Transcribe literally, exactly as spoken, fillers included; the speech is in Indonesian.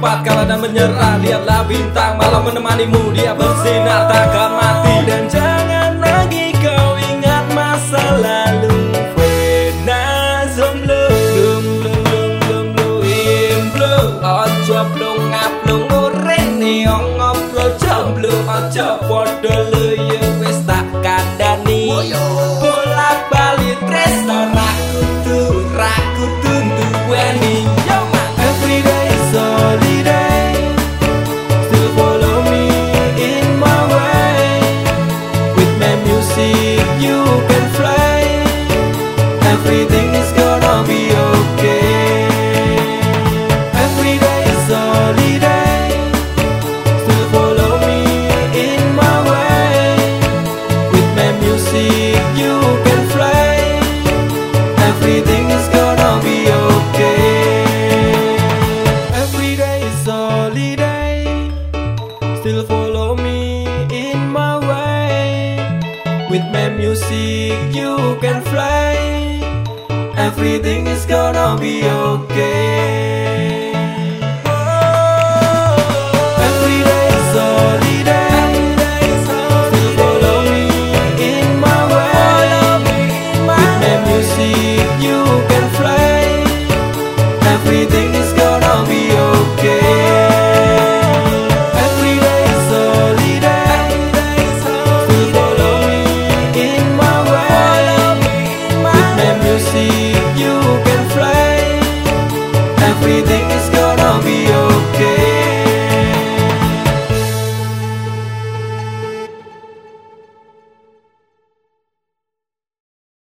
cepat kalah dan menyerah. Lihatlah bintang malam menemanimu, dia bersinar takkan mati. Dan jangan lagi kau ingat masa lalu. Wena zomblo blum blum blum blum blum blum. Ojo blung ngablung urene ngoplo jomblo. Ojo podo loyo wis tak kandhani. Bolak balik tresno ra kudu ra kudu duweni. Every day is holiday. Still follow me in my way. With my music you can fly. Everything is gonna be okay. Every day is holiday. Still follow me in my way. With my music you can fly. Everything is gonna be okay. Every day is holiday. Still follow me in my way. With my music you can fly. Everything is gonna be okay.